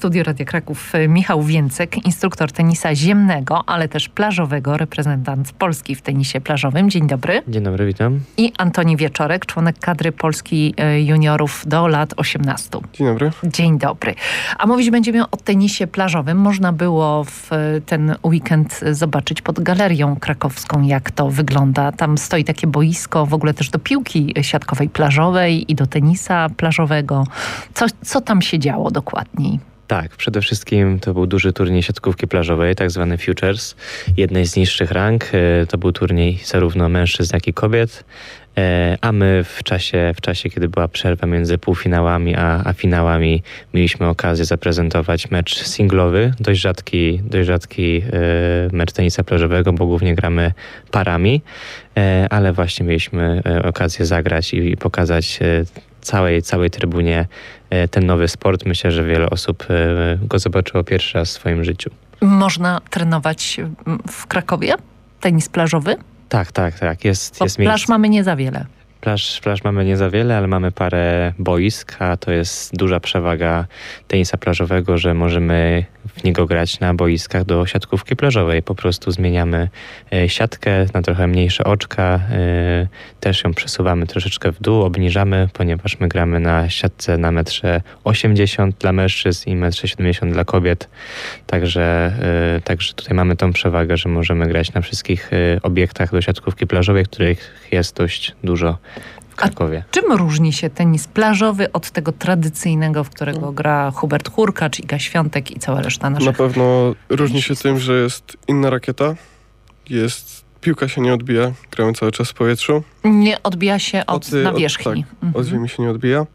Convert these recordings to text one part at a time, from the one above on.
studiu Radia Kraków Michał Więcek, instruktor tenisa ziemnego, ale też plażowego, reprezentant Polski w tenisie plażowym. Dzień dobry. Dzień dobry, witam. I Antoni Wieczorek, członek kadry Polski juniorów do lat 18. Dzień dobry. Dzień dobry. A mówić będziemy o tenisie plażowym. Można było w ten weekend zobaczyć pod galerią krakowską, jak to wygląda. Tam stoi takie boisko, w ogóle też do piłki siatkowej plażowej i do tenisa plażowego. Co tam się działo dokładniej? Tak, przede wszystkim to był duży turniej siatkówki plażowej, tak zwany Futures, jednej z niższych rang. To był turniej zarówno mężczyzn, jak i kobiet. A my w czasie, kiedy była przerwa między półfinałami a finałami, mieliśmy okazję zaprezentować mecz singlowy, dość rzadki mecz tenisa plażowego, bo głównie gramy parami, ale właśnie mieliśmy okazję zagrać i pokazać całej trybunie ten nowy sport. Myślę, że wiele osób go zobaczyło pierwszy raz w swoim życiu. Można trenować w Krakowie tenis plażowy? Tak. Jest plaż miejsce. mamy nie za wiele. Plaż mamy nie za wiele, ale mamy parę boisk, a to jest duża przewaga tenisa plażowego, że możemy w niego grać na boiskach do siatkówki plażowej. Po prostu zmieniamy siatkę na trochę mniejsze oczka, też ją przesuwamy troszeczkę w dół, obniżamy, ponieważ my gramy na siatce na 1,80 m dla mężczyzn i 1,70 m dla kobiet. Także tutaj mamy tą przewagę, że możemy grać na wszystkich obiektach do siatkówki plażowej, których jest dość dużo w Krakowie. A czym różni się tenis plażowy od tego tradycyjnego, w którego gra Hubert Hurkacz, Iga Świątek i cała reszta naszych? Na pewno różni się tym, że jest inna rakieta, piłka się nie odbija, gramy cały czas w powietrzu. Nie odbija się od nawierzchni. Od ziemi się nie odbija.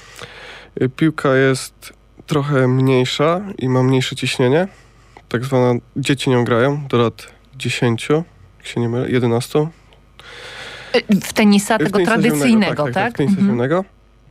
Piłka jest trochę mniejsza i ma mniejsze ciśnienie. Tak zwana, dzieci nią grają do lat 10, jak się nie mylę, 11. W tenisa tego tenisa tradycyjnego, ziemnego, tak? W tenisa ziemnego.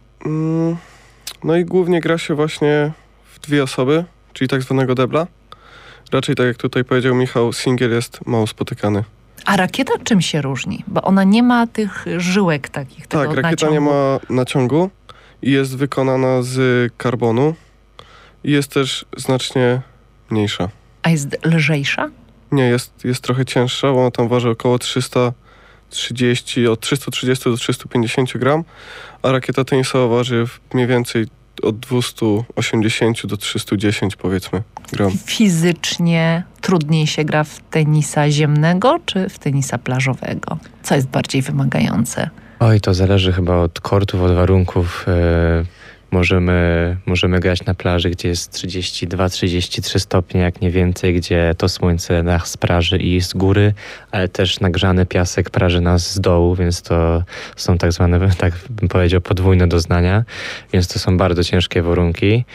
No i głównie gra się właśnie w dwie osoby, czyli tak zwanego debla. Raczej tak jak tutaj powiedział Michał, singiel jest mało spotykany. A rakieta czym się różni? Bo ona nie ma tych żyłek takich, tego Tak, rakieta naciągu. nie ma naciągu i jest wykonana z karbonu i jest też znacznie mniejsza. A jest lżejsza? Nie, jest trochę cięższa, bo ona tam waży około 330, od 330 do 350 gram, a rakieta tenisowa waży mniej więcej od 280 do 310 powiedzmy gram. Fizycznie trudniej się gra w tenisa ziemnego czy w tenisa plażowego? Co jest bardziej wymagające? Oj, to zależy chyba od kortów, od warunków. Możemy grać na plaży, gdzie jest 32-33 stopnie, jak nie więcej, gdzie to słońce nas praży i z góry, ale też nagrzany piasek praży nas z dołu, więc to są tak zwane, tak bym powiedział, podwójne doznania, więc to są bardzo ciężkie warunki.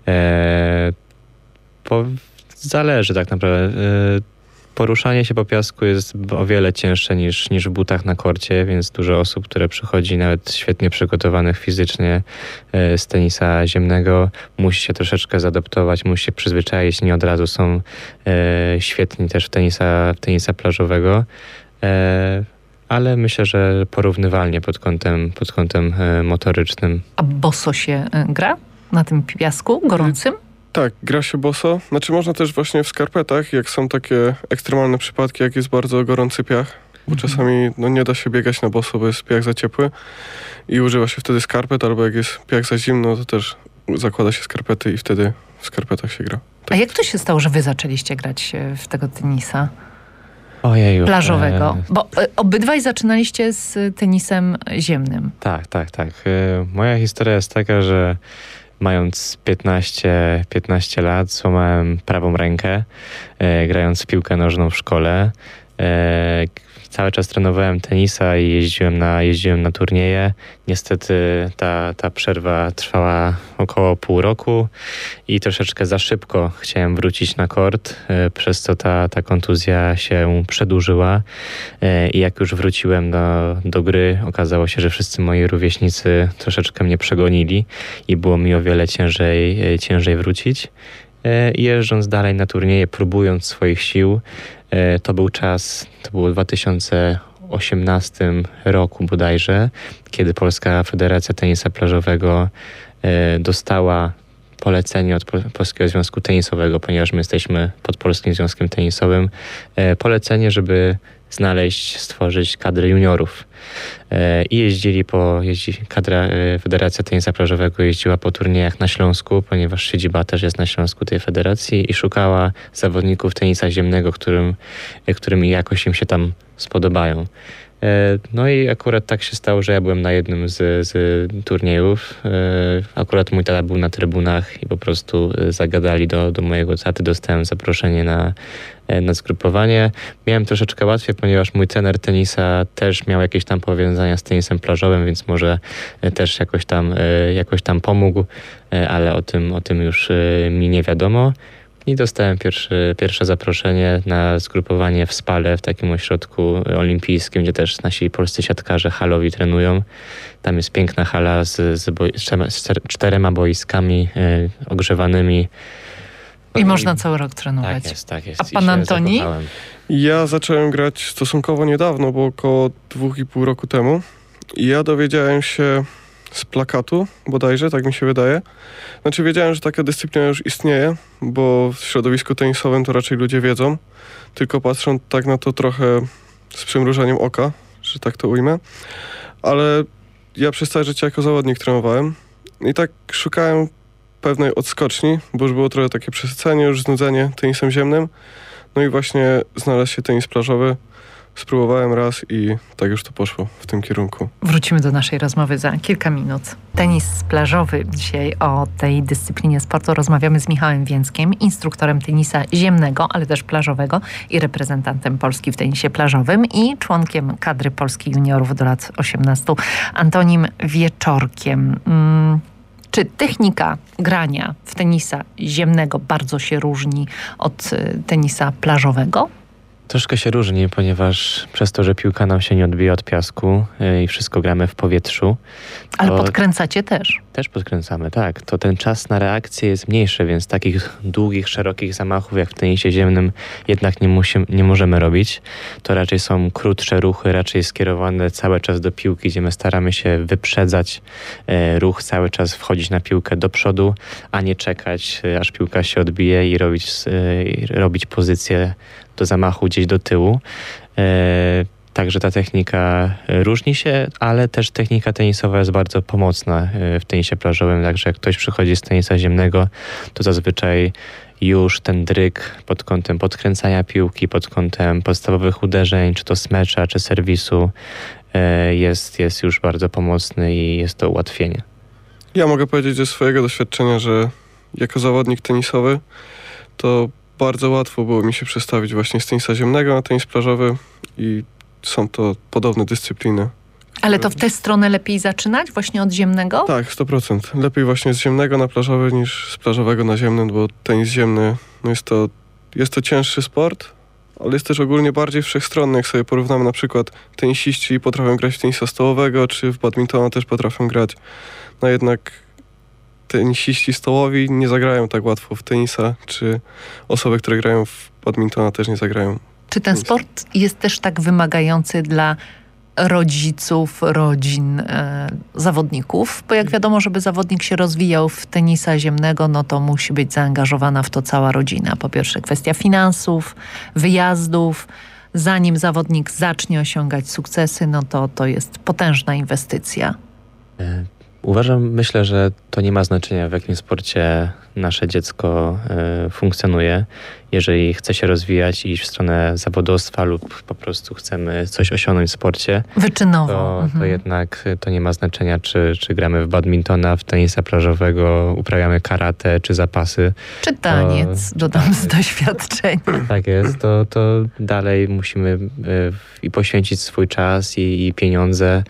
Zależy tak naprawdę. Poruszanie się po piasku jest o wiele cięższe niż w butach na korcie, więc dużo osób, które przychodzi nawet świetnie przygotowanych fizycznie z tenisa ziemnego, musi się troszeczkę zaadaptować, musi się przyzwyczaić, nie od razu są świetni też w tenisa plażowego, ale myślę, że porównywalnie pod kątem motorycznym. A boso się gra na tym piasku gorącym? Tak, gra się boso. Znaczy można też właśnie w skarpetach, jak są takie ekstremalne przypadki, jak jest bardzo gorący piach, bo czasami nie da się biegać na boso, bo jest piach za ciepły i używa się wtedy skarpet, albo jak jest piach za zimno, to też zakłada się skarpety i wtedy w skarpetach się gra. Tak. A jak to się stało, że wy zaczęliście grać w tego tenisa Ojeju, plażowego? Bo obydwaj zaczynaliście z tenisem ziemnym. Tak. Moja historia jest taka, że mając 15 lat złamałem prawą rękę, grając w piłkę nożną w szkole. Cały czas trenowałem tenisa i jeździłem na turnieje. Niestety ta przerwa trwała około pół roku i troszeczkę za szybko chciałem wrócić na kort, przez co ta kontuzja się przedłużyła. I jak już wróciłem do gry, okazało się, że wszyscy moi rówieśnicy troszeczkę mnie przegonili i było mi o wiele ciężej wrócić. Jeżdżąc dalej na turnieje, próbując swoich sił, to było w 2018 roku bodajże, kiedy Polska Federacja Tenisa Plażowego dostała polecenie od Polskiego Związku Tenisowego, ponieważ my jesteśmy pod Polskim Związkiem Tenisowym, polecenie, żeby stworzyć kadrę juniorów. I kadra Federacja Tenisa Plażowego jeździła po turniejach na Śląsku, ponieważ siedziba też jest na Śląsku tej federacji i szukała zawodników tenisa ziemnego, którym jakoś im się tam spodobają. No i akurat tak się stało, że ja byłem na jednym z turniejów. Akurat mój tata był na trybunach i po prostu zagadali do mojego taty. Dostałem zaproszenie na zgrupowanie. Miałem troszeczkę łatwiej, ponieważ mój trener tenisa też miał jakieś tam powiązania z tenisem plażowym, więc może też jakoś tam pomógł, ale o tym już mi nie wiadomo. I dostałem pierwsze zaproszenie na zgrupowanie w Spale, w takim ośrodku olimpijskim, gdzie też nasi polscy siatkarze halowi trenują. Tam jest piękna hala z 4 boiskami ogrzewanymi. I można cały rok trenować. Tak jest. A pan Antoni? Ja zacząłem grać stosunkowo niedawno, bo około 2,5 roku temu. I ja dowiedziałem się z plakatu bodajże, tak mi się wydaje. Znaczy wiedziałem, że taka dyscyplina już istnieje, bo w środowisku tenisowym to raczej ludzie wiedzą, tylko patrzą tak na to trochę z przymrużeniem oka, że tak to ujmę. Ale ja przez całe życie jako zawodnik trenowałem i tak szukałem pewnej odskoczni, bo już było trochę takie przesycenie, już znudzenie tenisem ziemnym. No i właśnie znalazł się tenis plażowy. Spróbowałem raz i tak już to poszło w tym kierunku. Wrócimy do naszej rozmowy za kilka minut. Tenis plażowy. Dzisiaj o tej dyscyplinie sportu rozmawiamy z Michałem Więckiem, instruktorem tenisa ziemnego, ale też plażowego i reprezentantem Polski w tenisie plażowym i członkiem kadry Polski juniorów do lat 18, Antonim Wieczorkiem. Czy technika grania w tenisa ziemnego bardzo się różni od tenisa plażowego? Troszkę się różni, ponieważ przez to, że piłka nam się nie odbija od piasku i wszystko gramy w powietrzu. Ale podkręcacie też. Też podkręcamy, tak. To ten czas na reakcję jest mniejszy, więc takich długich, szerokich zamachów jak w tenisie ziemnym jednak nie możemy robić. To raczej są krótsze ruchy, raczej skierowane cały czas do piłki, gdzie my staramy się wyprzedzać ruch, cały czas wchodzić na piłkę do przodu, a nie czekać, aż piłka się odbije i robić pozycję do zamachu gdzieś do tyłu. Także ta technika różni się, ale też technika tenisowa jest bardzo pomocna w tenisie plażowym. Także jak ktoś przychodzi z tenisa ziemnego, to zazwyczaj już ten dryg pod kątem podkręcania piłki, pod kątem podstawowych uderzeń, czy to smecza, czy serwisu, jest już bardzo pomocny i jest to ułatwienie. Ja mogę powiedzieć ze swojego doświadczenia, że jako zawodnik tenisowy to bardzo łatwo było mi się przestawić właśnie z tenisa ziemnego na tenis plażowy i są to podobne dyscypliny. Ale to w tę stronę lepiej zaczynać? Właśnie od ziemnego? Tak, 100%. Lepiej właśnie z ziemnego na plażowy niż z plażowego na ziemny, bo tenis ziemny no jest to cięższy sport, ale jest też ogólnie bardziej wszechstronny. Jak sobie porównamy na przykład tenisiści potrafią grać w tenisa stołowego, czy w badmintona też potrafią grać. No jednak tenisiści stołowi nie zagrają tak łatwo w tenisa, czy osoby, które grają w badmintona też nie zagrają. Czy ten sport jest też tak wymagający dla rodziców, rodzin, zawodników? Bo jak wiadomo, żeby zawodnik się rozwijał w tenisa ziemnego, no to musi być zaangażowana w to cała rodzina. Po pierwsze kwestia finansów, wyjazdów. Zanim zawodnik zacznie osiągać sukcesy, no to jest potężna inwestycja. Myślę, że to nie ma znaczenia, w jakim sporcie nasze dziecko funkcjonuje. Jeżeli chce się rozwijać i iść w stronę zawodowstwa lub po prostu chcemy coś osiągnąć w sporcie, wyczynowo, to jednak to nie ma znaczenia, czy gramy w badmintona, w tenisa plażowego, uprawiamy karate, czy zapasy. Czy taniec, dodam z doświadczenia. Tak jest, to dalej musimy i poświęcić swój czas i pieniądze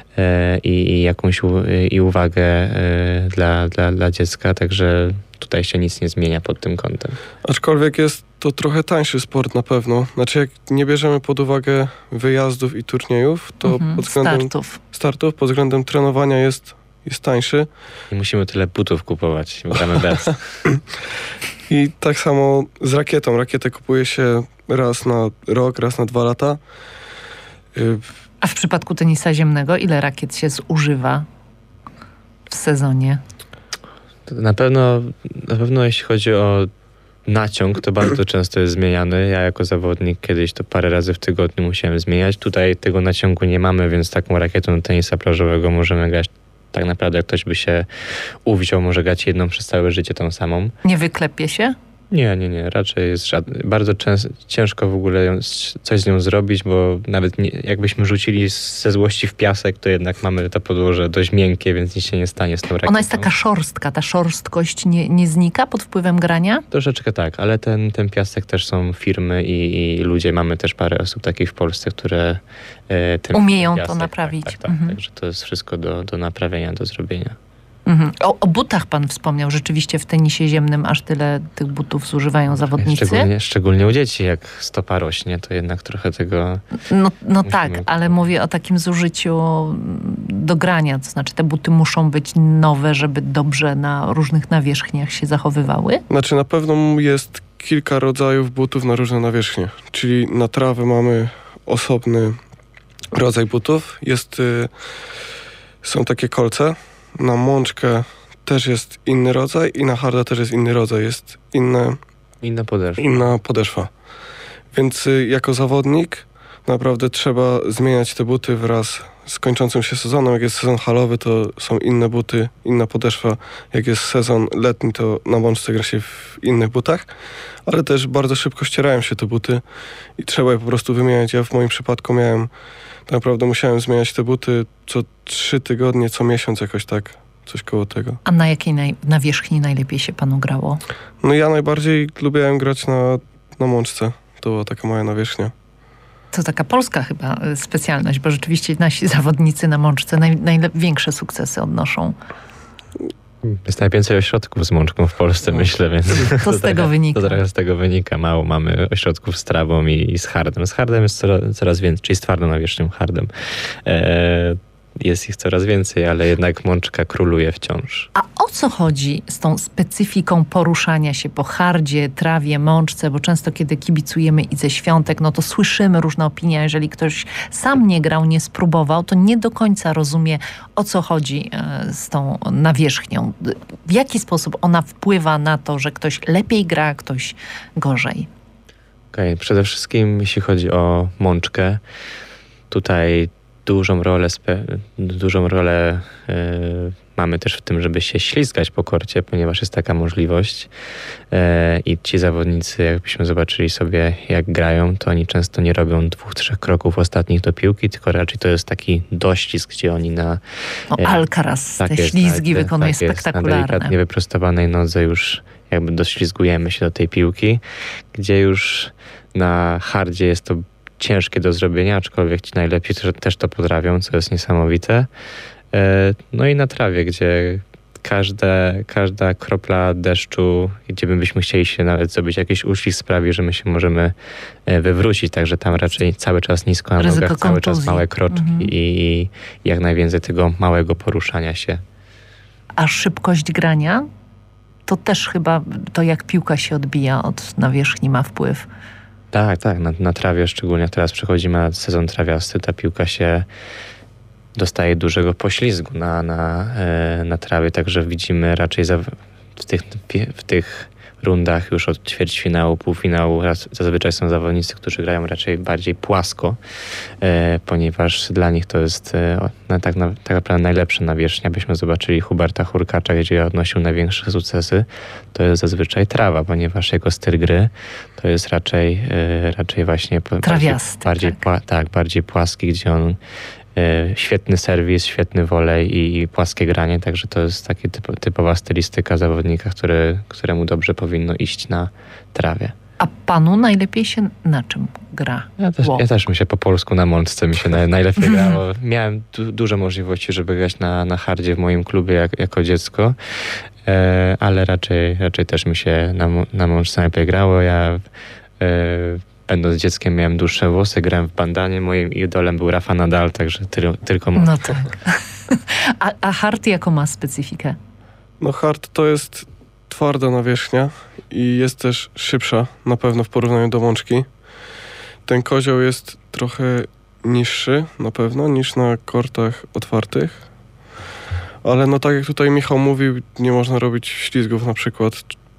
i jakąś uwagę dla dziecka, także tutaj się nic nie zmienia pod tym kątem. Aczkolwiek jest to trochę tańszy sport na pewno. Znaczy jak nie bierzemy pod uwagę wyjazdów i turniejów, to pod względem startów, pod względem trenowania jest tańszy. Nie musimy tyle butów kupować, gramy bez. I tak samo z rakietą. Rakietę kupuje się raz na rok, raz na 2 lata. A w przypadku tenisa ziemnego ile rakiet się zużywa w sezonie? Na pewno jeśli chodzi o naciąg, to bardzo często jest zmieniany. Ja jako zawodnik kiedyś to parę razy w tygodniu musiałem zmieniać. Tutaj tego naciągu nie mamy, więc taką rakietą tenisa plażowego możemy grać tak naprawdę, jak ktoś by się uwziął, może grać jedną przez całe życie tą samą. Nie wyklepie się? Nie. Raczej jest bardzo ciężko w ogóle coś z nią zrobić, bo nawet jakbyśmy rzucili ze złości w piasek, to jednak mamy to podłoże dość miękkie, więc nic się nie stanie z tą rakietą. Ona jest taka szorstka, ta szorstkość nie znika pod wpływem grania? Troszeczkę tak, ale ten piasek też są firmy i ludzie, mamy też parę osób takich w Polsce, które umieją piasek, to naprawić. Tak. Także to jest wszystko do naprawienia, do zrobienia. Mhm. O butach pan wspomniał. Rzeczywiście w tenisie ziemnym aż tyle tych butów zużywają zawodnicy. Szczególnie u dzieci, jak stopa rośnie, to jednak trochę tego... No tak, ale mówię o takim zużyciu do grania. To znaczy te buty muszą być nowe, żeby dobrze na różnych nawierzchniach się zachowywały? Znaczy na pewno jest kilka rodzajów butów na różne nawierzchnie. Czyli na trawę mamy osobny rodzaj butów. Są takie kolce. Na mączkę też jest inny rodzaj i na harda też jest inny rodzaj. Jest inna podeszwa. Więc jako zawodnik naprawdę trzeba zmieniać te buty wraz z kończącym się sezonem. Jak jest sezon halowy, to są inne buty, inna podeszwa. Jak jest sezon letni, to na mączce gra się w innych butach. Ale też bardzo szybko ścierają się te buty i trzeba je po prostu wymieniać. Ja w moim przypadku tak naprawdę musiałem zmieniać te buty co 3 tygodnie, co miesiąc jakoś tak, coś koło tego. A na jakiej nawierzchni najlepiej się panu grało? No ja najbardziej lubiłem grać na mączce. To była taka moja nawierzchnia. To taka polska chyba specjalność, bo rzeczywiście nasi zawodnicy na mączce największe sukcesy odnoszą. Jest najwięcej ośrodków z mączką w Polsce, myślę, więc to z tego wynika. To trochę z tego wynika. Mało mamy ośrodków z trawą i z hardem. Z hardem jest coraz więcej, czyli z twardą nawierzchnią hardem. Jest ich coraz więcej, ale jednak mączka króluje wciąż. A o co chodzi z tą specyfiką poruszania się po hardzie, trawie, mączce? Bo często, kiedy kibicujemy Idze Świątek, no to słyszymy różne opinie. Jeżeli ktoś sam nie grał, nie spróbował, to nie do końca rozumie, o co chodzi z tą nawierzchnią. W jaki sposób ona wpływa na to, że ktoś lepiej gra, ktoś gorzej? Okej, przede wszystkim jeśli chodzi o mączkę, tutaj dużą rolę mamy też w tym, żeby się ślizgać po korcie, ponieważ jest taka możliwość i ci zawodnicy, jakbyśmy zobaczyli sobie, jak grają, to oni często nie robią 2-3 kroków ostatnich do piłki, tylko raczej to jest taki doślizg, gdzie oni Alcaraz te ślizgi wykonuje spektakularne. Na delikatnie wyprostowanej nodze już jakby doślizgujemy się do tej piłki, gdzie już na hardzie jest to ciężkie do zrobienia, aczkolwiek ci najlepiej też to potrafią, co jest niesamowite. No i na trawie, gdzie każda kropla deszczu, gdzie byśmy chcieli się nawet zrobić jakiś uślizg, sprawi, że my się możemy wywrócić, także tam raczej cały czas nisko na nogach, cały czas małe kroczki i jak najwięcej tego małego poruszania się. A szybkość grania? To też chyba to, jak piłka się odbija od nawierzchni, ma wpływ. Tak. Na trawie, szczególnie teraz przechodzimy na sezon trawiasty, ta piłka się dostaje dużego poślizgu na trawie, także widzimy raczej w tych rundach już od ćwierćfinału, półfinału zazwyczaj są zawodnicy, którzy grają raczej bardziej płasko, ponieważ dla nich to jest tak naprawdę najlepsza nawierzchnia. Byśmy zobaczyli Huberta Hurkacza, gdzie odnosił największe sukcesy. To jest zazwyczaj trawa, ponieważ jego styl gry to jest raczej właśnie trawiasty, bardziej płaski, gdzie on świetny serwis, świetny volej i płaskie granie, także to jest taka typowa stylistyka zawodnika, któremu dobrze powinno iść na trawie. A panu najlepiej się na czym gra? Ja też mi się po polsku na mączce mi się najlepiej grało. Miałem duże możliwości, żeby grać na hardzie w moim klubie jako dziecko, ale raczej też mi się na mączce najlepiej grało. Ja będąc dzieckiem miałem dłuższe włosy, grałem w bandanie. Moim idolem był Rafa Nadal, także tylko No tak. A hard jaką ma specyfikę? No hard to jest twarda nawierzchnia i jest też szybsza na pewno w porównaniu do mączki. Ten kozioł jest trochę niższy na pewno niż na kortach otwartych, Ale no tak jak tutaj Michał mówił, nie można robić ślizgów na przykład.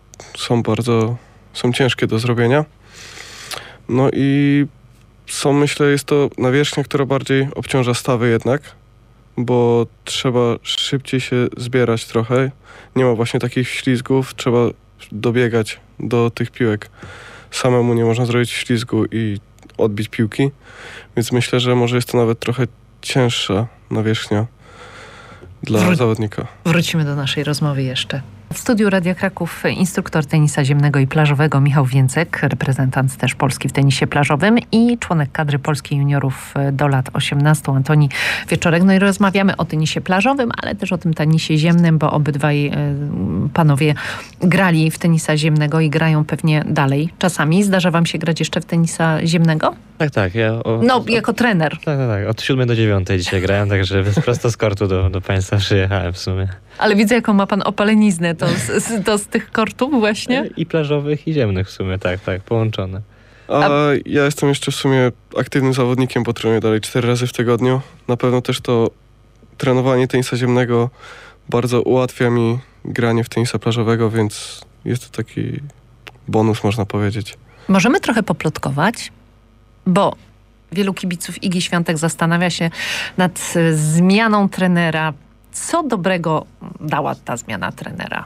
Są ciężkie do zrobienia. No i myślę, jest to nawierzchnia, która bardziej obciąża stawy jednak, bo trzeba szybciej się zbierać trochę. Nie ma właśnie takich ślizgów, trzeba dobiegać do tych piłek. Samemu nie można zrobić ślizgu i odbić piłki, więc myślę, że może jest to nawet trochę cięższa nawierzchnia dla zawodnika. Wrócimy do naszej rozmowy jeszcze. W studiu Radia Kraków instruktor tenisa ziemnego i plażowego Michał Więcek, reprezentant też Polski w tenisie plażowym i członek kadry Polski juniorów do lat 18 Antoni Wieczorek. No i rozmawiamy o tenisie plażowym, ale też o tym tenisie ziemnym, bo obydwaj panowie grali w tenisa ziemnego i grają pewnie dalej. Czasami zdarza wam się grać jeszcze w tenisa ziemnego? Tak. Jako trener. Tak. Od 7 do 9 dzisiaj grałem, także prosto z kortu do państwa przyjechałem w sumie. Ale widzę, jaką ma pan opaleniznę. To z tych kortów właśnie? I plażowych, i ziemnych w sumie, tak, połączone. A ja jestem jeszcze w sumie aktywnym zawodnikiem, bo trenuję dalej 4 razy w tygodniu. Na pewno też to trenowanie tenisa ziemnego bardzo ułatwia mi granie w tenisa plażowego, więc jest to taki bonus, można powiedzieć. Możemy trochę poplotkować, bo wielu kibiców Igi Świątek zastanawia się nad zmianą trenera. Co dobrego dała ta zmiana trenera?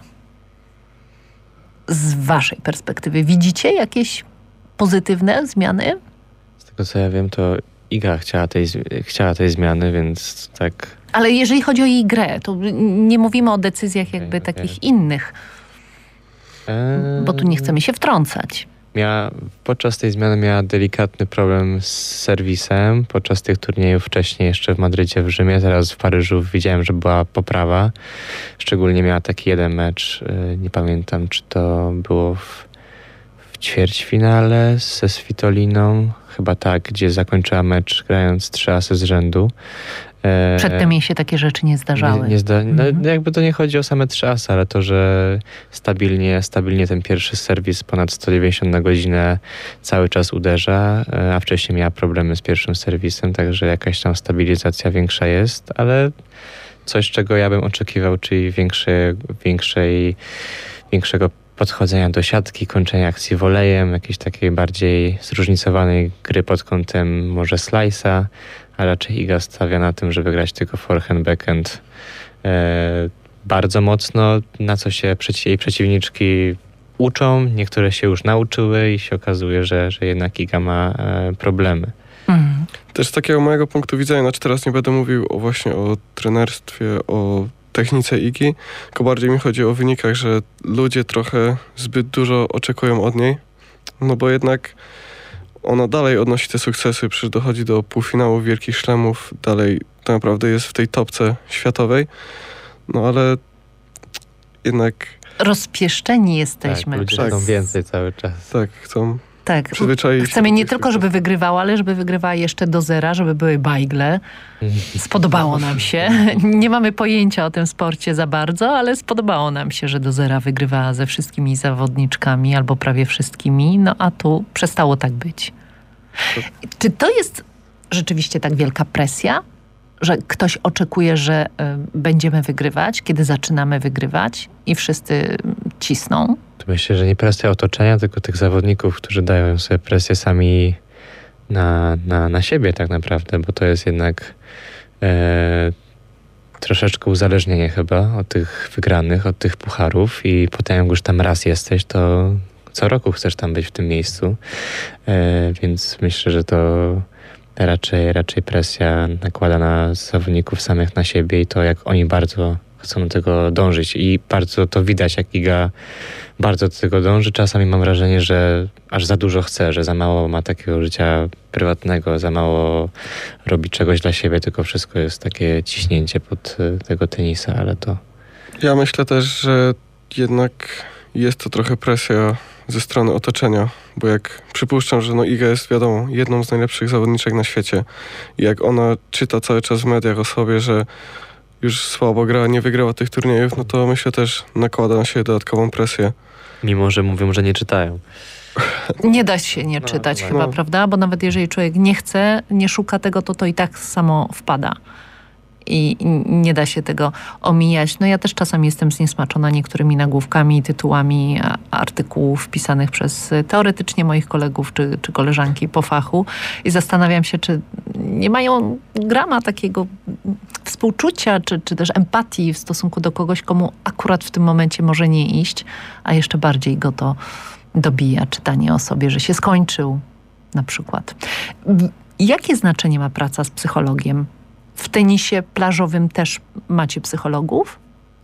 Z waszej perspektywy widzicie jakieś pozytywne zmiany? Z tego co ja wiem, to Iga chciała tej zmiany, więc tak... Ale jeżeli chodzi o jej grę, to nie mówimy o decyzjach jakby takich innych, bo tu nie chcemy się wtrącać. Podczas tej zmiany miała delikatny problem z serwisem. Podczas tych turniejów wcześniej jeszcze w Madrycie, w Rzymie, teraz w Paryżu widziałem, że była poprawa. Szczególnie miała taki jeden mecz, nie pamiętam, czy to było w ćwierćfinale ze Svitoliną, chyba tak, gdzie zakończyła mecz grając 3 asy z rzędu. Przedtem jej się takie rzeczy nie zdarzały. Jakby to nie chodzi o same 3 asy, ale to, że stabilnie ten pierwszy serwis ponad 190 na godzinę cały czas uderza, a wcześniej miała problemy z pierwszym serwisem, także jakaś tam stabilizacja większa jest, ale coś, czego ja bym oczekiwał, czyli większego podchodzenia do siatki, kończenia akcji wolejem, jakiejś takiej bardziej zróżnicowanej gry pod kątem może slice'a, a raczej Iga stawia na tym, żeby grać tylko forehand, backhand bardzo mocno, na co się jej przeciwniczki uczą. Niektóre się już nauczyły i się okazuje, że jednak Iga ma problemy. Też z takiego mojego punktu widzenia, teraz nie będę mówił właśnie o trenerstwie, o technice Igi, tylko bardziej mi chodzi o wynikach, że ludzie trochę zbyt dużo oczekują od niej, no bo jednak ona dalej odnosi te sukcesy, przecież dochodzi do półfinału Wielkich Szlemów, dalej tak naprawdę jest w tej topce światowej, no ale jednak... Rozpieszczeni jesteśmy. Tak, ludzie chcą więcej cały czas. Tak, chcą... Tak, chcemy nie tylko, żeby wygrywała, ale żeby wygrywała jeszcze do 0, żeby były bajgle. Spodobało nam się. Nie mamy pojęcia o tym sporcie za bardzo, ale spodobało nam się, że do 0 wygrywała ze wszystkimi zawodniczkami albo prawie wszystkimi, no a tu przestało tak być. Czy to jest rzeczywiście tak wielka presja, że ktoś oczekuje, że będziemy wygrywać, kiedy zaczynamy wygrywać i wszyscy cisną? Myślę, że nie presja otoczenia, tylko tych zawodników, którzy dają sobie presję sami na siebie tak naprawdę, bo to jest jednak troszeczkę uzależnienie chyba od tych wygranych, od tych pucharów i potem jak już tam raz jesteś, to co roku chcesz tam być w tym miejscu, więc myślę, że to raczej presja nakłada na zawodników samych na siebie i to jak oni bardzo chcą do tego dążyć i bardzo to widać, jak Iga bardzo do tego dąży. Czasami mam wrażenie, że aż za dużo chce, że za mało ma takiego życia prywatnego, za mało robi czegoś dla siebie, tylko wszystko jest takie ciśnięcie pod tego tenisa, ale to... Ja myślę też, że jednak jest to trochę presja ze strony otoczenia, bo jak przypuszczam, że Iga jest, wiadomo, jedną z najlepszych zawodniczek na świecie i jak ona czyta cały czas w mediach o sobie, że już słabo gra, nie wygrała tych turniejów, no to myślę też nakłada na siebie dodatkową presję. Mimo, że mówią, że nie czytają. Nie da się nie czytać chyba, prawda? Bo nawet jeżeli człowiek nie chce, nie szuka tego, to i tak samo wpada. i nie da się tego omijać. No ja też czasami jestem zniesmaczona niektórymi nagłówkami, tytułami artykułów pisanych przez teoretycznie moich kolegów czy koleżanki po fachu i zastanawiam się, czy nie mają grama takiego współczucia, czy też empatii w stosunku do kogoś, komu akurat w tym momencie może nie iść, a jeszcze bardziej go to dobija, czytanie o sobie, że się skończył na przykład. Jakie znaczenie ma praca z psychologiem? W tenisie plażowym też macie psychologów?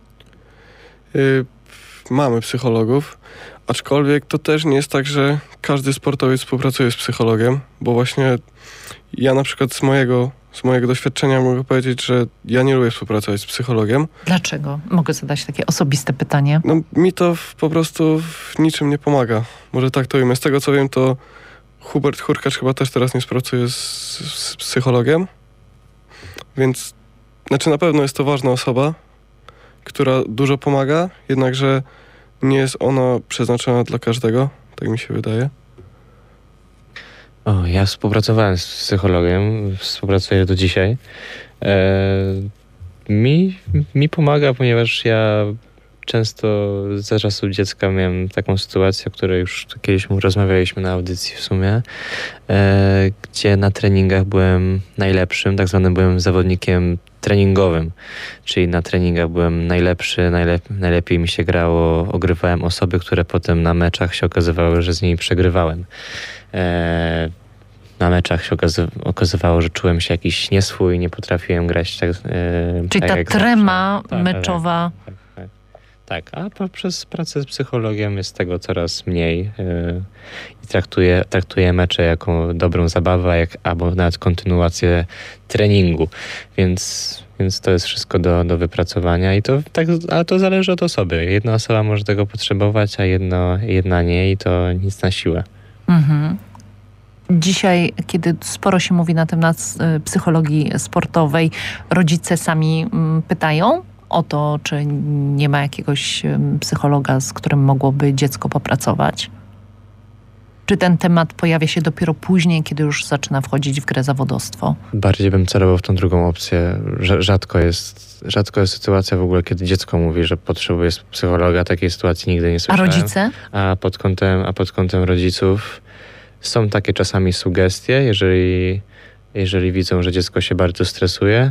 Mamy psychologów, aczkolwiek to też nie jest tak, że każdy sportowiec współpracuje z psychologiem, bo właśnie ja na przykład z mojego doświadczenia mogę powiedzieć, że ja nie lubię współpracować z psychologiem. Dlaczego? Mogę zadać takie osobiste pytanie. No mi to po prostu w niczym nie pomaga. Może tak to ujmę. Z tego co wiem, to Hubert Hurkacz chyba też teraz nie współpracuje z psychologiem, więc na pewno jest to ważna osoba, która dużo pomaga, jednakże nie jest ona przeznaczona dla każdego, tak mi się wydaje. Ja współpracowałem z psychologiem, współpracuję do dzisiaj. Mi pomaga, ponieważ ja często za czasów dziecka miałem taką sytuację, o której już kiedyś rozmawialiśmy na audycji w sumie, gdzie na treningach byłem najlepszym, tak zwanym byłem zawodnikiem treningowym, czyli na treningach byłem najlepszy, najlepiej mi się grało, ogrywałem osoby, które potem na meczach się okazywały, że z nimi przegrywałem. Na meczach się okazywało, że czułem się jakiś nieswój, nie potrafiłem grać tak. Czyli tak ta jak trema zawsze. meczowa. Tak, a poprzez pracę z psychologiem jest tego coraz mniej i traktuję mecze jako dobrą zabawę, albo nawet kontynuację treningu, więc to jest wszystko do wypracowania i to tak, ale to zależy od osoby. Jedna osoba może tego potrzebować, a jedna nie i to nic na siłę. Mhm. Dzisiaj, kiedy sporo się mówi na temat psychologii sportowej, rodzice sami pytają o to, czy nie ma jakiegoś psychologa, z którym mogłoby dziecko popracować? Czy ten temat pojawia się dopiero później, kiedy już zaczyna wchodzić w grę zawodowstwo? Bardziej bym celował w tą drugą opcję. Rzadko jest sytuacja w ogóle, kiedy dziecko mówi, że potrzebuje psychologa. Takiej sytuacji nigdy nie słyszałem. A rodzice? A pod kątem rodziców są takie czasami sugestie, jeżeli widzą, że dziecko się bardzo stresuje.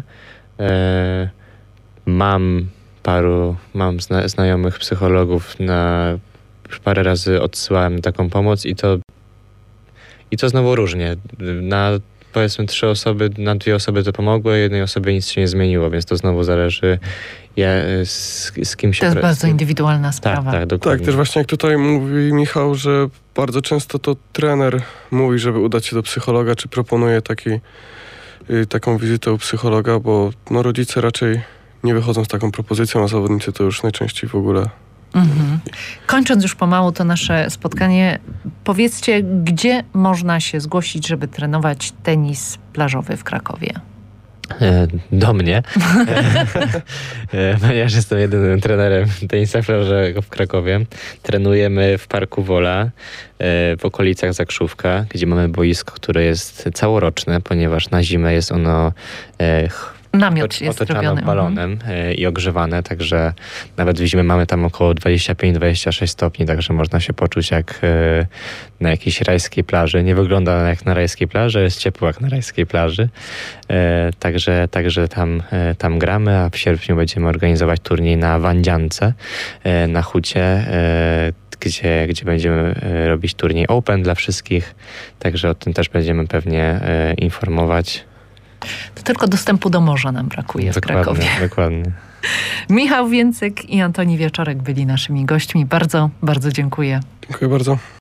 Mam znajomych psychologów, już parę razy odsyłałem taką pomoc i to znowu różnie. Na powiedzmy 3 osoby, na 2 osoby to pomogło, jednej osobie nic się nie zmieniło, więc to znowu zależy z kim się... To jest bardzo indywidualna sprawa. Tak, dokładnie. Tak, też właśnie jak tutaj mówi Michał, że bardzo często to trener mówi, żeby udać się do psychologa, czy proponuje taką wizytę u psychologa, bo rodzice raczej nie wychodzą z taką propozycją, a zawodnicy to już najczęściej w ogóle. Mhm. Kończąc już pomału to nasze spotkanie, powiedzcie, gdzie można się zgłosić, żeby trenować tenis plażowy w Krakowie? Do mnie, ponieważ jestem jedynym trenerem tenisa plażowego w Krakowie. Trenujemy w Parku Wola w okolicach Zakrzówka, gdzie mamy boisko, które jest całoroczne, ponieważ na zimę jest ono namiot jest otoczone zrobiony balonem i ogrzewane, także nawet w zimę mamy tam około 25-26 stopni, także można się poczuć jak na jakiejś rajskiej plaży. Nie wygląda jak na rajskiej plaży, jest ciepło jak na rajskiej plaży. Także tam gramy, a w sierpniu będziemy organizować turniej na Wandziance, na Hucie, gdzie będziemy robić turniej Open dla wszystkich, także o tym też będziemy pewnie informować. To tylko dostępu do morza nam brakuje w Krakowie. Dokładnie. Michał Więcek i Antoni Wieczorek byli naszymi gośćmi. Bardzo, bardzo dziękuję. Dziękuję bardzo.